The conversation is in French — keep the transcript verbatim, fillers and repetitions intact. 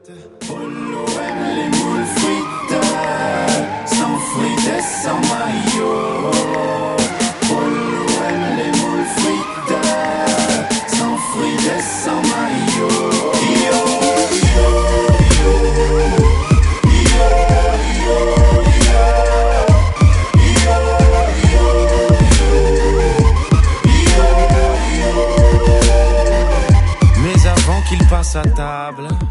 Polo aime les moules frites, sans frites et sans maillot. Polo aime les moules frites, sans frites et sans maillot. Yo, yo, yo, yo, yo, yo, yo, yo, yo. Mais avant qu'il passe à table,